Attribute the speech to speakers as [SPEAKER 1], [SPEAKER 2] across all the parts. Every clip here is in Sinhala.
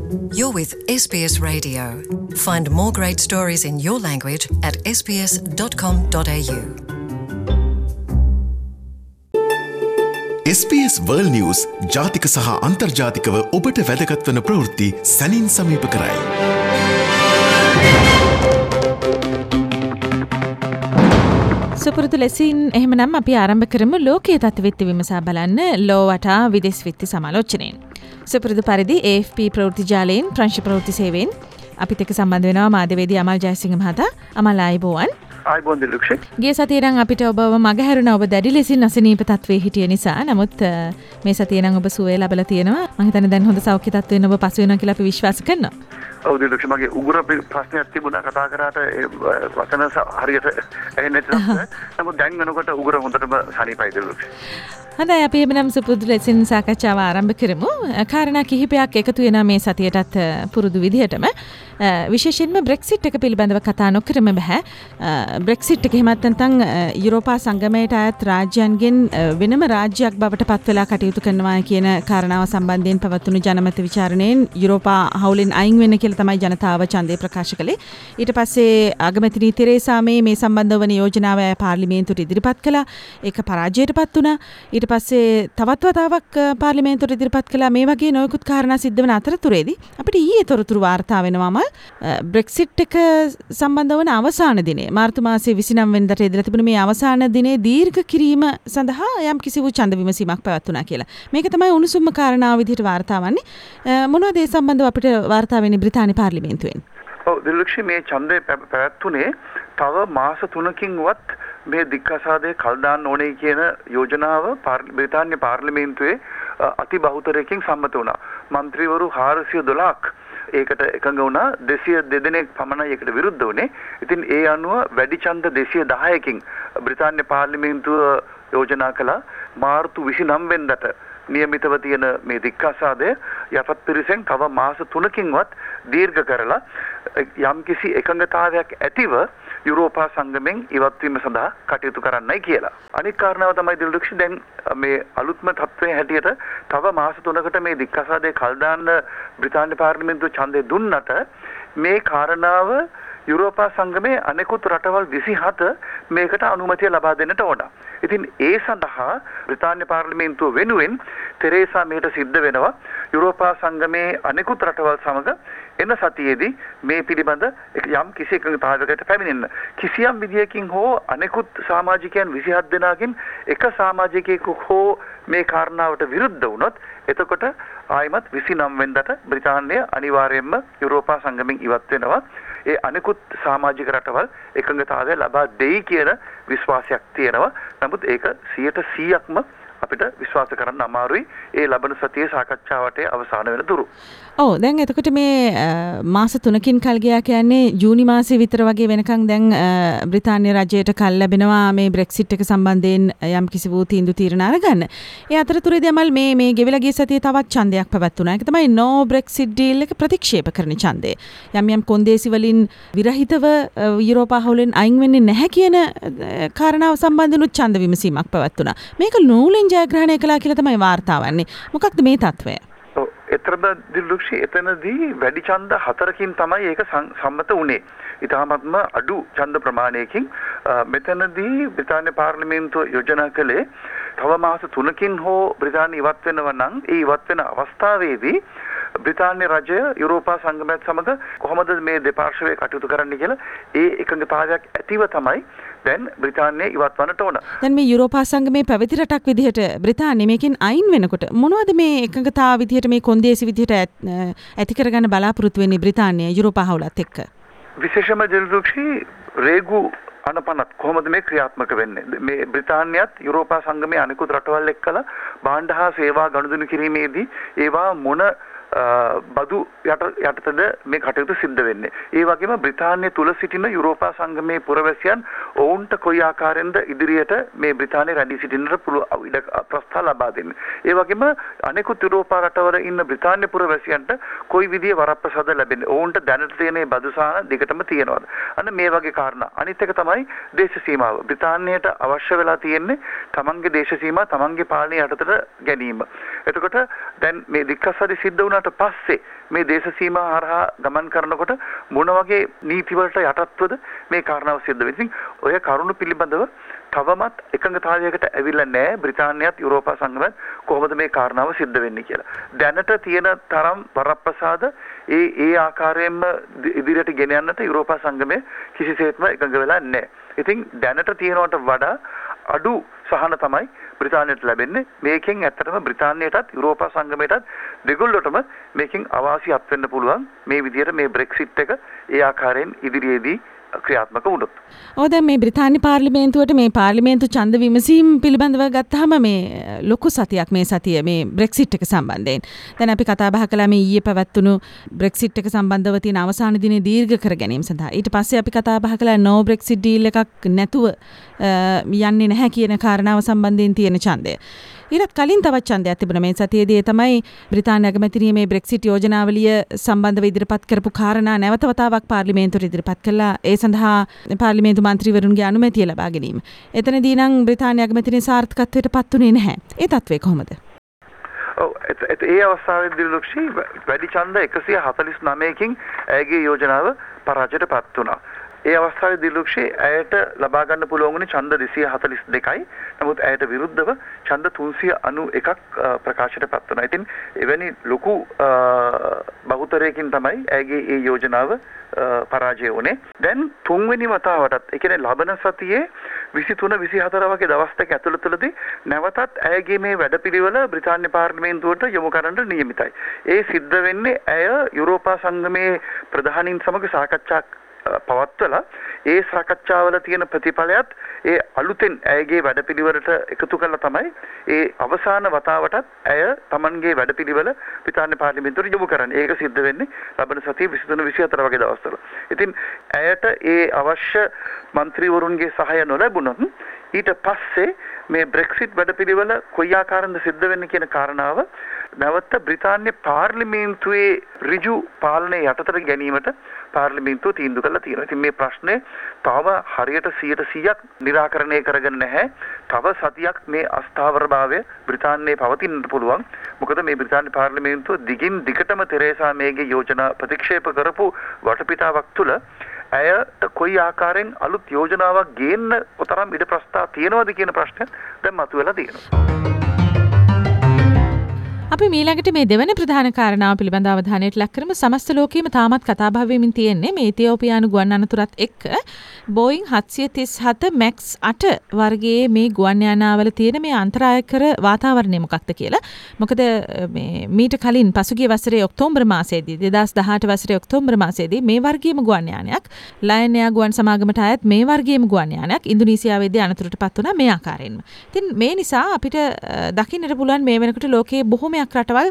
[SPEAKER 1] You're with SBS Radio. Find more great stories in your language at sbs.com.au.
[SPEAKER 2] SBS World News ජාතික සහ අන්තර්ජාතිකව ඔබට වැදගත් වන ප්‍රවෘත්ති සැනින් සමීප කරයි.
[SPEAKER 3] සුපුරුදු ලෙසින් එහෙමනම් අපි ආරම්භ කරමු ලෝකයේ තත්ත්වවිත්ති විමසා බලන්න ලෝ වටා විදේශ විත්ති සමාලෝචනයෙන්. සුපුරුදු පරිදි AFP ප්‍රවෘත්ති ජාලයෙන් ප්‍රංශ ප්‍රවෘත්ති සේවයෙන් අපිත් එක්ක සම්බන්ධ වෙනවා මාධ්‍යවේදී අමල් ජයසිංහ මහතා. අමල් ආයුබෝවන්.
[SPEAKER 4] ආයුබෝවන් දිලුක්ෂේ.
[SPEAKER 3] ගිය සතියේ නම් අපිට ඔබව මගහැරුණා ඔබ දැඩි ලෙසින් අසනීප තත්ත්වයේ හිටිය නිසා. නමුත් මේ සතියේ නම් ඔබ සුවය ලැබලා තියෙනවා. මම හිතන්නේ දැන් හොඳ සෞඛ්‍ය තත්ත්වෙන් ඔබ පසු වෙනවා කියලා අපි විශ්වාස කරනවා.
[SPEAKER 4] ඔව් දිලුක්ෂේ මගේ උගුර ප්‍රශ්නයක් තිබුණා කතා කරාට වචන හරියට ඇහෙන්නේ නැත්නම් නමුත් දැන් වෙනකොට උගුර හොඳටම සනීපයි දිලුක්ෂේ.
[SPEAKER 3] හොඳයි අපි එබනම් සුපුරුදු ලෙසින් සාකච්ඡාව ආරම්භ කරමු. කාරණා කිහිපයක් එකතු වෙනා මේ සතියටත් පුරුදු විදිහටම විශේෂයෙන්ම බ්‍රෙක්සිට් එක පිළිබඳව කතා නොකරම බෑ. බ්‍රෙක්සිට් එක එහෙමත් නැත්නම් යුරෝපා සංගමයට අයත් රාජ්‍යයන්ගෙන් වෙනම රාජ්‍යයක් බවට පත් වෙලා කටයුතු කරනවා කියන කාරණාව සම්බන්ධයෙන් පවත්වුණු ජනමත විචාරණයෙන් යුරෝපා හවුලෙන් අයින් වෙන්න කියලා තමයි ජනතාව ඡන්දය ප්‍රකාශ කළේ. ඊට පස්සේ අගමැතිනි තෙරේසා මේ සම්බන්ධව වන යෝජනාව පාර්ලිමේන්තුවට ඉදිරිපත් කළා. ඒක පරාජයටපත් වුණා. ඊට පස්සේ තවත් වතාවක් පාර්ලිමේන්තුවට ඉදිරිපත් කළා. මේ වගේ නොයෙකුත් කාරණා සිද්ධ වෙන අතරතුරේදී අපිට ඊයේ තොරතුරු වාර්තා වෙනවාම බ්‍රෙක්සිට් එක සම්බන්ධ වන අවසාන දිනේ මාර්තු මාසයේ 29 වෙනිදාට ඉදලා තිබුණ මේ අවසාන දිනේ දීර්ඝ කිරීම සඳහා යම් කිසි වූ ඡන්ද විමසීමක් පැවැත්වුණා කියලා. මේක තමයි උණුසුම්ම කාරණාව විදිහට වාර්තා වන්නේ. මොනවද ඒ සම්බන්ධව අපිට වාර්තා වෙන්නේ බ්‍රිතාන්‍ය පාර්ලිමේන්තුවෙන්?
[SPEAKER 4] ඔව් දිලුක්ෂි මේ ඡන්දය පැවැත්වුණේ තව මාස 3කින්වත් මේ දික්කසාදේ කල් දාන්න ඕනේ කියන යෝජනාව බ්‍රිතාන්‍ය පාර්ලිමේන්තුවේ අති බහුතරයකින් සම්මත වුණා. മന്ത്രിවරු 412ක් ඒකට එකඟ වුණා. 202 දෙනෙක් පමණයි ඒකට විරුද්ධ වුණේ. ඉතින් ඒ අනුව වැඩි ඡන්ද 210කින් බ්‍රිතාන්‍ය පාර්ලිමේන්තුව යෝජනා කළා මාර්තු 29 වෙනිදාට නියමිතව තියෙන මේ දික්කසාදය යටත් පිරිසෙන් තව මාස 3කින්වත් දීර්ඝ කරලා යම්කිසි එකඟතාවයක් ඇතිව යුරෝපා සංගමෙන් ඉවත් වීම සඳහා කටයුතු කරන්නයි කියලා. අනිත් කාරණාව තමයි දිලුක්ෂි දැන් මේ අලුත්ම තත්ත්වයේ හැටියට තව මාස 3කට මේ දික්කසාදේ කල් දාන්න බ්‍රිතාන්‍ය පාර්ලිමේන්තුව ඡන්දය දුන්නට මේ කාරණාව යුරෝපා සංගමේ අනෙකුත් රටවල් 27 මේකට අනුමැතිය ලබා දෙන්නට ඕන. ඉතින් ඒ සඳහා බ්‍රිතාන්‍ය පාර්ලිමේන්තුව වෙනුවෙන් තෙරේසා මේට සිද්ධ වෙනවා යුරෝපා සංගමේ අනෙකුත් රටවල් සමග එන සතියේදී මේ පිළිබඳ යම් කිසි එකඟතාවයකට පැමිණෙන්න. කිසියම් විදියකින් හෝ අනෙකුත් සමාජිකයන් 27 දෙනාගෙන් එක සමාජිකයෙකු හෝ මේ කාරණාවට විරුද්ධ වුණොත් එතකොට ආයිමත් 29 වෙනිදාට බ්‍රිතාන්‍යය අනිවාර්යයෙන්ම යුරෝපා සංගමෙන් ඉවත් වෙනවා. ඒ අනෙකුත් සමාජික රටවල් එකඟතාවය ලබා දෙයි කියන විශ්වාසයක් තියෙනවා. නමුත් ඒක 100%ක්ම අපිට විශ්වාස කරන්න අමාරුයි ඒ ලබන සතියේ සාකච්ඡාවට අවසාන වෙන තුරු.
[SPEAKER 3] ඔව් දැන් එතකොට මේ මාස 3කින් කල් ගියා කියන්නේ ජූනි මාසෙ විතර වගේ වෙනකන් දැන් බ්‍රිතාන්‍ය රජයට කල් ලැබෙනවා මේ බ්‍රෙක්සිට් එක සම්බන්ධයෙන් යම් කිසි වූ තීන්දුව తీරන අරගන්න. ඒ අතරතුරේදී අමල් මේ ගෙවිලා ගිය සතියේ තවත් ඡන්දයක් පැවැත්වුණා. ඒක තමයි නෝ බ්‍රෙක්සිට් ඩීල් එක ප්‍රතික්ෂේප කරන ඡන්දය. යම් කොන්දේසි වලින් විරහිතව යුරෝපා හවුලෙන් අයින් වෙන්නේ නැහැ කියන කාරණාව සම්බන්ධනුත් ඡන්ද විමසීමක් පැවැත්වුණා. මේක නූලෙන් ජයග්‍රහණය කළා කියලා තමයි වාර්තා වන්නේ. මොකක්ද මේ තත්ත්වය?
[SPEAKER 4] එතරම් දිලුක්ෂි එතනදී වැඩි ඡන්ද 4කින් තමයි ඒක සම්මත වුණේ. ඊටාත්ම අඩු ඡන්ද ප්‍රමාණයකින් මෙතනදී බ්‍රිතාන්‍ය පාර්ලිමේන්තුව යෝජනා කළේ තව මාස 3කින් හෝ බ්‍රිතාන්‍ය ඉවත් වෙනවා නම් ඒ ඉවත් වෙන අවස්ථාවේදී බ්‍රිතාන්‍ය රජය යුරෝපා සංගමයත් සමග කොහොමද මේ දෙපාර්ශ්වයේ කටයුතු කරන්න කියලා ඒ එකඟතාවයක් ඇතිව තමයි දැන් බ්‍රිතාන්‍යය ඉවත් වන්නට ඕන.
[SPEAKER 3] දැන් මේ යුරෝපා සංගමේ පැවති රටක් විදිහට බ්‍රිතාන්‍ය මේකෙන් අයින් වෙනකොට මොනවද මේ එකඟතාව විදිහට මේ කොන්දේසි විදිහට ඇති කරගන්න බලාපොරොත්තු වෙන්නේ බ්‍රිතාන්‍ය යුරෝපා හවුලත් එක්ක?
[SPEAKER 4] විශේෂම දිලුක්ෂි රේගු අනපනත් කොහොමද මේ ක්‍රියාත්මක වෙන්නේ? මේ බ්‍රිතාන්‍යයත් යුරෝපා සංගමයේ අනිකුත් රටවල් එක්කලා භාණ්ඩ හා සේවා ගනුදෙනු කිරීමේදී ඒවා මොන බදු යටතද මේ කටයුතු සිද්ධ වෙන්නේ. ඒ වගේම බ්‍රිතාන්‍ය තුල සිටින යුරෝපා සංගමයේ පුරවැසියන් ඔවුන්ට කොයි ආකාරයෙන්ද ඉදිරියට මේ බ්‍රිතාන්‍ය රැඳී සිටින්නට පුළුවන් ප්‍රස්තාව ලබා දෙන්නේ. ඒ වගේම අනෙකුත් යුරෝපා රටවල ඉන්න බ්‍රිතාන්‍ය පුරවැසියන්ට කොයි විදිහේ වරප්‍රසාද ලැබෙන්නේ. ඔවුන්ට දැනට තියෙන මේ බදු සාන දිගටම තියෙනවද? අන්න මේ වගේ කාරණා. අනිත් එක තමයි දේශ සීමාව. බ්‍රිතාන්‍යයට අවශ්‍ය වෙලා තියෙන්නේ තමන්ගේ දේශ සීමා තමන්ගේ පාලනය යටතට ගැනීම. එතකොට දැන් මේ දික්කසාරි සිද්ධ වුණා වුණාට පස්සේ මේ දේශ සීමා හරහා ගමන් කරනකොට මොන වගේ නීති වලට යටත්වද මේ කාරණාව සිද්ධ වෙන්නේ. ඔය කරුණු පිළිබඳව තවමත් එකඟතාවයකට ඇවිල්ලා නැහැ බ්‍රිතාන්‍යයත් යුරෝපා සංගමයත් කොහොමද මේ කාරණාව සිද්ධ වෙන්නේ කියලා. දැනට තියෙන තරම් වරප්‍රසාද ඒ ආකාරයෙන්ම ඉදිරියට ගෙන යන්නට යුරෝපා සංගමය කිසිසේත්ම එකඟ වෙලා නැහැ. ඉතින් දැනට තියෙනවට වඩා අඩු සහන තමයි බ්‍රිතාන්‍යයට ලැබෙන්නේ. මේකෙන් ඇත්තටම බ්‍රිතාන්‍යයටත් යුරෝපා සංගමයටත් දෙගොල්ලටම මේකෙන් අවාසියක් වෙන්න පුළුවන්. මේ විදිහට මේ බ්‍රෙක්සිට් එක ඒ ආකාරයෙන් ඉදිරියේදී ක්‍රියාත්මක වුණොත්.
[SPEAKER 3] දැන් මේ බ්‍රිතාන්‍ය පාර්ලිමේන්තුවට මේ පාර්ලිමේන්තු ඡන්ද විමසීම් පිළිබඳව ගත්තාම මේ ලොකු සතියක් මේ සතිය මේ බ්‍රෙක්සිට් එක සම්බන්ධයෙන්. දැන් අපි කතා බහ කළා මේ ඊයේ පැවැත්වුණු බ්‍රෙක්සිට් එක සම්බන්ධව තියෙන අවසාන දිනේ දීර්ඝ කර ගැනීම සඳහා. ඊට පස්සේ අපි කතා බහ කළා නෝ බ්‍රෙක්සිට් ඩීල් එකක් නැතුව යන්නේ නැහැ කියන කාරණාව සම්බන්ධයෙන් තියෙන ඡන්දය. ඊට කලින් තවත් ඡන්දයක් තිබුණා මේ සතියේදී. ඒ තමයි බ්‍රිතාන්‍ය අගමැතිනිය මේ බ්‍රෙක්සිට් යෝජනාවලිය සම්බන්ධව ඉදිරිපත් කරපු කාරණා නැවත වතාවක් පාර්ලිමේන්තුවට ඉදිරිපත් කළා. ඒ සඳහා පාර්ලිමේන්තු මන්ත්‍රීවරුන්ගේ අනුමැතිය ලබා ගැනීම. එතනදී නම් බ්‍රිතාන්‍ය අගමැතිනිය සාර්ථකත්වයට පත් වුණේ නැහැ. ඒ තත්ත්වය කොහොමද?
[SPEAKER 4] ඒ අවස්ථාවේදී ලොක්ෂි වැඩි ඡන්ද 149කින් ඇයගේ යෝජනාව පරාජයට පත් වුණා. ඒ අවස්ථාවේදී ලොක්ෂි ඇයට ලබා ගන්න පුළුවන් වුණේ ඡන්ද 242යි. නමුත් ඇයට විරුද්ධව ඡන්ද 391ක් ප්‍රකාශයට පත් වුණා. ඉතින් එවැනි ලොකු බහුතරයකින් තමයි ඇයගේ ඒ යෝජනාව පරාජය වුණේ. දැන් තුන්වෙනි වතාවටත් ඒ කියන්නේ ලබන සතියේ 23 24 වගේ දවස් දෙක ඇතුළතදී නැවතත් ඇයගේ මේ වැඩපිළිවෙල බ්‍රිතාන්‍ය පාර්ලිමේන්තුවට යොමු කරන්න නියමිතයි. ඒ සිද්ධ වෙන්නේ ඇය යුරෝපා සංගමේ ප්‍රධානීන් සමග සාකච්ඡා පවත්වලා ඒ සාකච්ඡාවල තියෙන ප්‍රතිඵලයත් ඒ අලුතෙන් ඇයගේ වැඩපිළිවෙලට එකතු කළා තමයි ඒ අවසාන වතාවටත් ඇය Tamanගේ වැඩපිළිවෙල බ්‍රිතාන්‍ය පාර්ලිමේන්තුවට යොමු කරන්නේ. ඒක සිද්ධ වෙන්නේ ලබන සතියේ 23 24 වගේ දවස්වල. ඉතින් ඇයට ඒ අවශ්‍ය മന്ത്രിවරුන්ගේ සහාය නොලැබුණොත් ඊට පස්සේ මේ බ්‍රෙක්සිට් වැඩපිළිවෙල කොයි ආකාරයෙන්ද සිද්ධ වෙන්නේ කියන කාරණාව නැවත බ්‍රිතාන්‍ය පාර්ලිමේන්තුවේ ඍජු පාලනය යටතට ගැනීමට පාර්ලිමේන්තුව තීන්දුව කළා තියෙනවා. ඉතින් මේ ප්‍රශ්නේ තව හරියට 100% निराකරණය කරගෙන නැහැ. තව සතියක් මේ අස්ථාවරභාවය බ්‍රිතාන්‍යයේ පවතින්නට පුළුවන්. මොකද මේ බ්‍රිතාන්‍ය පාර්ලිමේන්තුව දිගින් දිගටම තෙරේසා මේගේ යෝජනා ප්‍රතික්ෂේප කරපු වටපිටාවක් තුළ ඇයට කොයි ආකාරයෙන් අලුත් යෝජනාවක් ගේන්න උතරම් ඉඩ ප්‍රස්තාව තියෙනවද කියන ප්‍රශ්නය දැන් මතුවලා තියෙනවා.
[SPEAKER 3] අපි මීළඟට මේ දෙවන ප්‍රධාන කාරණාව පිළිබඳව අවධානයට ලක් කරමු. සමස්ත ලෝකෙම තාමත් කතා බහ වෙමින් තියෙන්නේ මේ ඉතියෝපියානු ගුවන් අනතුරත් එක්ක බෝයින් 737 MAX 8 වර්ගයේ මේ ගුවන් යානාවල තියෙන මේ අන්තරායකර වාතාවරණය මොකක්ද කියලා. මොකද මේ මීට කලින් පසුගිය වසරේ ඔක්තෝබර් මාසයේදී 2018 වසරේ ඔක්තෝබර් මාසයේදී මේ වර්ගයේම ගුවන් යානයක් ලයන් එයාර් ගුවන් සමාගමට අයත් මේ වර්ගයේම ගුවන් යානයක් ඉන්දුනීසියාවේදී අනතුරටපත් වුණා මේ ආකාරයෙන්ම. ඉතින් මේ නිසා අපිට දකින්නට පුළුවන් මේ වෙනකොට ලෝකයේ බොහෝම රටවල්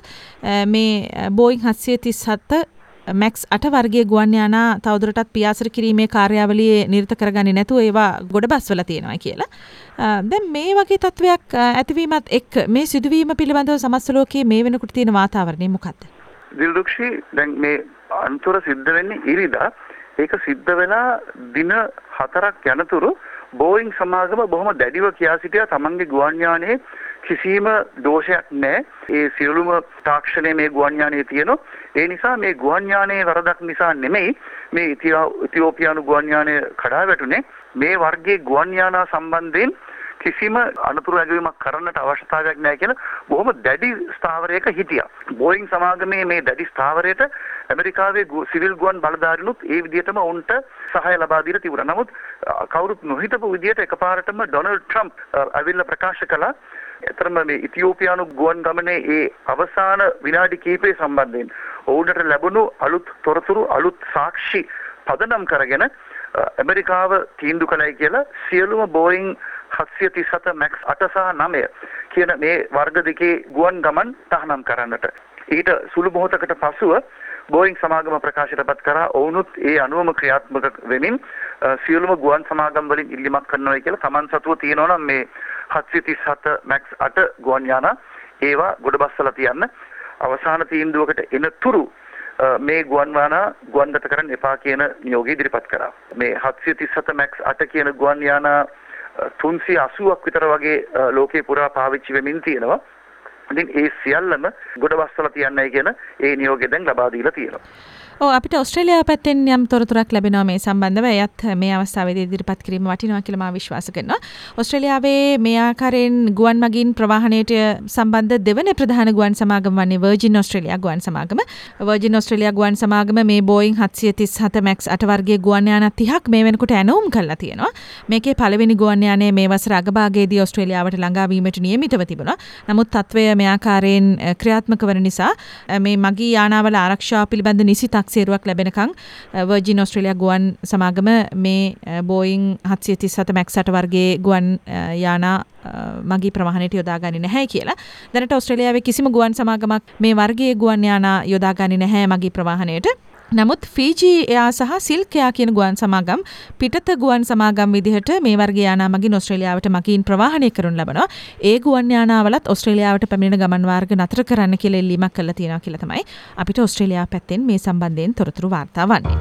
[SPEAKER 3] මේ බෝයින් 737 MAX 8 වර්ගයේ ගුවන් යානා තවදුරටත් පියාසර කිරීමේ කාර්යාවලියේ නිරත කරගන්නේ නැතුව ඒවා ගොඩබස්වලා තියෙනවා කියලා. දැන් මේ වගේ තත්වයක් ඇතිවීමත් එක්ක මේ සිදුවීම පිළිබඳව සමස්ත ලෝකයේ මේ වෙනකොට තියෙන වාතාවරණය මොකක්ද?
[SPEAKER 4] දිල්දුක්ෂි දැන් මේ අන්තර සිද්ධ වෙන්නේ ඉරිදා. ඒක සිද්ධ වෙලා දින 4ක් යනතුරු බෝයින් සමාගම බොහොම දැඩිව කියා සිටියා තමන්ගේ ගුවන් යානයේ කිසිම දෝෂයක් නැහැ. ඒ සියලුම තාක්ෂණය මේ ගුවන් යානයේ තියෙනවා. ඒ නිසා මේ ගුවන් යානයේ වරදක් නිසා නෙමෙයි මේ ඉතියෝපියානු ගුවන් යානය කඩා වැටුනේ. මේ වර්ගයේ ගුවන් යානා සම්බන්ධයෙන් කිසිම අනතුරු ඇගවීමක් කරන්නට අවශ්‍යතාවයක් නැහැ කියලා බොහොම දැඩි ස්ථාවරයක හිටියා. බෝයින් සමාගමේ මේ දැඩි ස්ථාවරයට ඇමරිකාවේ සිවිල් ගුවන් බලධාරීනුත් ඒ විදිහටම උන්ට සහාය ලබා දීලා තිබුණා. නමුත් කවුරුත් නොහිතපු විදිහට එකපාරටම ඩොනල්ඩ් ට්‍රම්ප් අවිල්ල ප්‍රකාශ කළා එතරම් මේ ඉතියෝපියානු ගුවන් ගමනේ ඒ අවසාන විනාඩි කිහිපය සම්බන්ධයෙන් ඔවුන්ට ලැබුණු අලුත් තොරතුරු අලුත් සාක්ෂි පදනම් කරගෙන ඇමරිකාව තීන්දුව කළයි කියලා සියලුම බෝයින් 737 MAX 8 සහ 9 කියන මේ වර්ග දෙකේ ගුවන් ගමන් තහනම් කරන්නට. ඊට සුළු මොහොතකට පසුව බෝයින් සමාගම ප්‍රකාශයටපත් කරා ඔවුනුත් ඒ අනුවම ක්‍රියාත්මක වෙමින් සියලුම ගුවන් සමාගම් වලින් ඉල්ලීමක් කරනවා කියලා තමන් සතුව තියෙනවා නම් මේ 737 MAX 8 ගුවන් යානා ඒවා ගොඩබස්සලා තියන්න අවසාන තීන්දුවකට එනතුරු මේ ගුවන් යානා ගුවන්ගත කරන්න එපා කියන නියෝගය ඉදිරිපත් කරා. මේ 737 MAX 8 කියන ගුවන් යානා 380ක් විතර වගේ ලෝකේ පුරා පාවිච්චි වෙමින් තියෙනවා. ඉතින් ඒ සියල්ලම ගොඩවස්සලා තියන්නයි කියන ඒ නියෝගය දැන් ලබා දීලා තියෙනවා.
[SPEAKER 3] අපිට ඔස්ට්‍රේලියාව පැත්තෙන් යම් තොරතුරක් ලැබෙනවා මේ සම්බන්ධව. එයත් මේ අවස්ථාවේදී ඉදිරිපත් කිරීම වටිනවා කියලා මම විශ්වාස කරනවා. ඔස්ට්‍රේලියාවේ මේ ආකාරයෙන් ගුවන් මගින් ප්‍රවාහනයට සම්බන්ධ දෙවන ප්‍රධාන ගුවන් සමාගම වන්නේ වර්ජින් ඔස්ට්‍රේලියා ගුවන් සමාගම. වර්ජින් ඔස්ට්‍රේලියා ගුවන් සමාගම මේ බෝයින් 737 MAX 8 වර්ගයේ ගුවන් යාන 30ක් මේ වෙනකොට ඇනවුම් කරලා තියෙනවා. මේකේ පළවෙනි ගුවන් යානය මේ වසර අගභාගයේදී ඔස්ට්‍රේලියාවට ළඟා වීමට නියමිතව තිබුණා. නමුත් තත්වය මේ ආකාරයෙන් ක්‍රියාත්මක වන නිසා මේ මගී යානාවල ආරක්ෂාව පිළිබඳ නිසි සේරුවක් ලැබෙනකන් වර්ජින් ඔස්ට්‍රේලියා ගුවන් සමාගම මේ බෝයින් 737 MAX 8 වර්ගයේ ගුවන් යානා මගී ප්‍රවාහනයට යොදාගන්නේ නැහැ කියලා. දැනට ඔස්ට්‍රේලියාවේ කිසිම ගුවන් සමාගමක් මේ වර්ගයේ ගුවන් යානා යොදාගන්නේ නැහැ මගී ප්‍රවාහනයට. නමුත් ෆීජි එයා සහ සිල්ක් එයා කියන ගුවන් සමාගම් පිටත ගුවන් සමාගම් විදිහට මේ වර්ගයේ යානා මගින් ඔස්ට්‍රේලියාවට මගින් ප්‍රවාහනය කරනු ලබනවා. ඒ ගුවන් යානාවලත් ඔස්ට්‍රේලියාවට පැමිණෙන ගමන් මාර්ග නතර කරන්න කියලා ඉල්ලීමක් කළා තියෙනවා කියලා තමයි අපිට ඔස්ට්‍රේලියාව පැත්තෙන් මේ සම්බන්ධයෙන් තොරතුරු වාර්තා වන්නේ.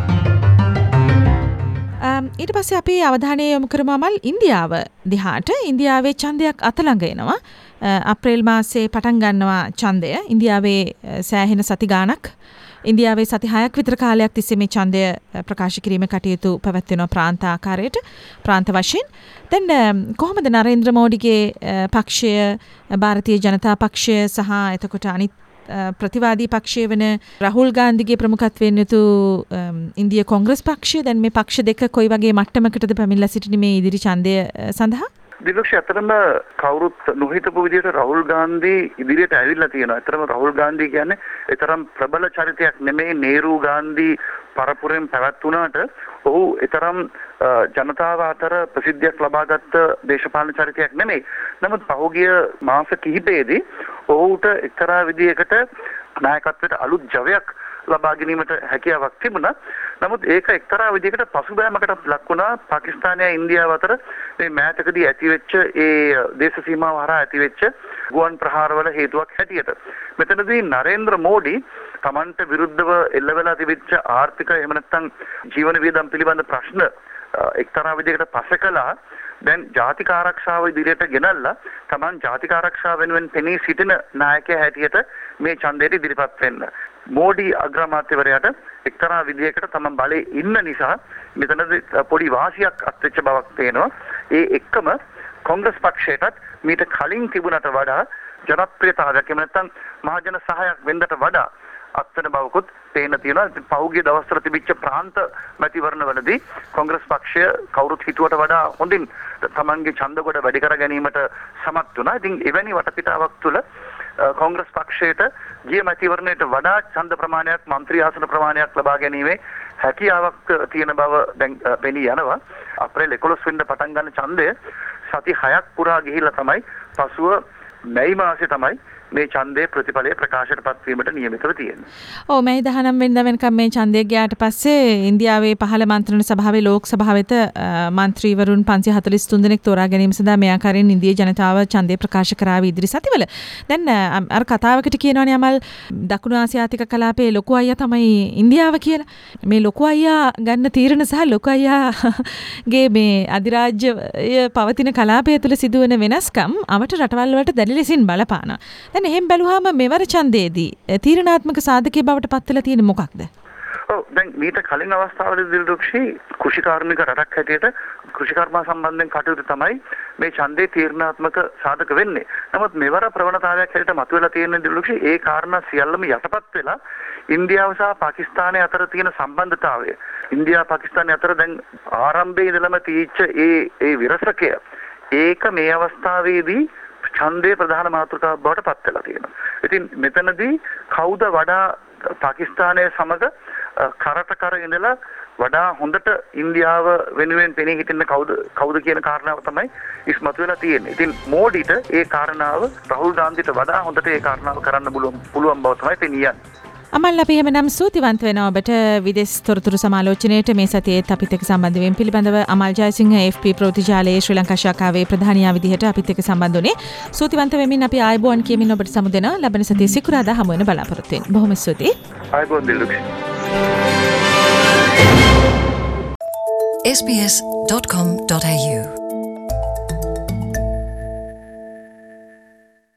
[SPEAKER 3] ඊට පස්සේ අපි අවධානය යොමු කරමු අමල් ඉන්දියාව දිහාට. ඉන්දියාවේ ඡන්දයක් අත ළඟ එනවා. අප්‍රේල් මාසයේ පටන් ගන්නවා ඡන්දය. ඉන්දියාවේ සෑහෙන සති ගාණක් ඉන්දියාවේ සති 6ක් විතර කාලයක් තිස්සේ මේ ඡන්දය ප්‍රකාශ කිරීමේ කටයුතු පැවැත්වෙනවා ප්‍රාන්ත ආකාරයට ප්‍රාන්ත වශයෙන්. දැන් කොහොමද නරේන්ද්‍ර මෝඩිගේ පක්ෂය ಭಾರತೀಯ ජනතා පක්ෂය සහ එතකොට අනිත් ප්‍රතිවාදී පක්ෂය වෙන රාහුල් ගාන්ධිගේ ප්‍රමුඛත්වයෙන් යුතු ඉන්දිය කොංග්‍රස් පක්ෂය දැන් මේ පක්ෂ දෙක කොයි වගේ මට්ටමකටද පැමිණලා සිටින්නේ මේ ඉදිරි ඡන්දය සඳහා?
[SPEAKER 4] දිලක්ෂ අතරම කවුරුත් නොහිතපු විදිහට රාහුල් ගාන්ධි ඉදිරියට ඇවිල්ලා තියෙනවා. අතරම රාහුල් ගාන්ධි කියන්නේ ඒතරම් ප්‍රබල චරිතයක් නෙමෙයි. නේරු ගාන්ධි පරපුරෙන් පැවැත්ුණාට ඔහු ඒතරම් ජනතාව අතර ප්‍රසිද්ධියක් ලබාගත් දේශපාලන චරිතයක් නෙමෙයි. නමුත් පහුගිය මාස කිහිපයේදී ඔහුට එක්තරා විදිහකට නායකත්වයට අලුත් ජවයක් ලබා ගැනීමට හැකියාවක් තිබුණා. නමුත් ඒක එක්තරා විදිහකට පසුබෑමකට ලක් වුණා පාකිස්තානය ඉන්දියාව අතර මේ මෑතකදී ඇතිවෙච්ච ඒ දේශ සීමාව හරහා ඇතිවෙච්ච ගුවන් ප්‍රහාරවල හේතුවක් හැටියට. මෙතනදී නරේන්ද්‍ර මෝඩි තමන්ට විරුද්ධව එල්ලවෙලා තිබිච්ච ආර්ථික එහෙම නැත්නම් ජීවන වියදම් පිළිබඳ ප්‍රශ්න එක්තරා විදිහකට පසකලා දැන් ජාතික ආරක්ෂාව ඉදිරියට ගෙනල්ලා තමන් ජාතික ආරක්ෂාව වෙනුවෙන් පෙනී සිටින නායකයා හැටියට මේ ඡන්දයට ඉදිරිපත් වෙන්න. මෝඩි අග්‍රාමාත්‍යවරයාට එක්තරා විදිහකට තමන් බලේ ඉන්න නිසා මෙතනදී පොඩි වාසියක් අත්වෙච්ච බවක් පේනවා. ඒ එක්කම කොංග්‍රස් පක්ෂයටත් මීට කලින් තිබුණට වඩා ජනප්‍රියතාවයක් එහෙම නැත්නම් මහජන සහායක් වෙන්නට වඩා අත්වෙන බවකුත් පේන තියෙනවා. පහුගිය දවස්වල තිබිච්ච ප්‍රාන්ත මැතිවරණවලදී කොංග්‍රස් පක්ෂය කවුරුත් හිතුවට වඩා හොඳින් තමන්ගේ ඡන්ද කොට වැඩි කර ගැනීමට සමත් වුණා. ඉතින් එවැනි වටපිටාවක් තුළ කොංග්‍රස් පක්ෂයට ගිය මැතිවරණයට වඩා ඡන්ද ප්‍රමාණයක් මන්ත්‍රී ආසන ප්‍රමාණයක් ලබා ගැනීමේ හැකියාවක් තියෙන බව දැන් පෙනී යනවා. අප්‍රේල් 11 වෙනිදා පටන් ගන්න ඡන්දය සති 6ක් පුරා ගිහිල්ලා තමයි පසුව මැයි මාසේ තමයි මේ ඡන්දයේ ප්‍රතිඵලය ප්‍රකාශයට පත්වීමට නියමිතව තියෙනවා.
[SPEAKER 3] ඔව් මැයි 19 වෙනිදා වෙනකම් මේ ඡන්දය ගියාට පස්සේ ඉන්දියාවේ පහළ මන්ත්‍රණ සභාවේ ලෝක සභාව වෙත මන්ත්‍රීවරුන් 543 දෙනෙක් තෝරා ගැනීම සඳහා මේ ආකාරයෙන් ඉන්දියා ජනතාව ඡන්දය ප්‍රකාශ කරාවි ඉදිරි සතිවල. දැන් අර කතාවකට කියනවනේ අමල් දකුණු ආසියාතික කලාපයේ ලොකු අයියා තමයි ඉන්දියාව කියලා. මේ ලොකු අයියා ගන්න තීරණ සහ ලොකු අයියාගේ මේ අධිරාජ්‍යය පවතින කලාපය තුළ සිදුවන වෙනස්කම් අවට රටවල් වලට දැඩි ලෙසින් බලපානවා. දැන් එහෙම බැලුවාම මෙවර ඡන්දයේදී තීරණාත්මක සාධකයේ බවට පත් වෙලා තියෙන්නේ මොකක්ද?
[SPEAKER 4] ඔව් දැන් මීට කලින් අවස්ථාවලදී දිලුක්ෂි කෘෂිකාර්මික රටක් හැටියට කෘෂිකර්ම සම්බන්ධයෙන් කටයුතු තමයි මේ ඡන්දේ තීරණාත්මක සාධක වෙන්නේ. නමුත් මෙවර ප්‍රවණතාවයක් හැටියට මතුවලා තියෙන දිලුක්ෂි ඒ කාරණා සියල්ලම යටපත් වෙලා ඉන්දියාව සහ පාකිස්තානය අතර තියෙන සම්බන්ධතාවය. ඉන්දියා පාකිස්තානය අතර දැන් ආරම්භයේ ඉඳලම තියෙච්ච ඒ විරසකය ඒක මේ අවස්ථාවේදී ඡන්දේ ප්‍රධාන මාතෘකාවක් බවට පත් වෙලා තියෙනවා. ඉතින් මෙතනදී කවුද වඩා පාකිස්තානයේ සමග කරට කර ඉඳලා වඩා හොඳට ඉන්දියාව වෙනුවෙන් පෙනී හිටින්න කවුද කියන කාරණාව තමයි ඉස්මතු වෙලා තියෙන්නේ. ඉතින් මෝඩිට ඒ කාරණාව රාහුල් ගාන්ධිට වඩා හොඳට ඒ කාරණාව කරන්න පුළුවන් බව තමයි පෙනී යන්නේ.
[SPEAKER 3] අමල් අපි එහෙමනම් ස්තුතිවන්ත වෙනවා ඔබට විදේශ තොරතුරු සමාලෝචනයේට මේ සතියේත් අපිත් එක්ක සම්බන්ධ වෙමින් පිළිබඳව අමල් ජයසිංහ FP ප්‍රවෘත්තිජාලයේ ශ්‍රී ලංකා ශාඛාවේ ප්‍රධානියා විදිහට අපිත් එක්ක සම්බන්ධ වුණේ. ස්තුතිවන්ත වෙමින් අපි ආයුබෝවන් කියමින් ඔබට සමු දෙනවා. ලබන සතියේ සිකුරාදා හමු වෙන බලාපොරොත්තු වෙන්න. බොහොම ස්තුතියි.
[SPEAKER 4] ආයුබෝවන් දිලුක්ෂි.
[SPEAKER 1] sbs.com.au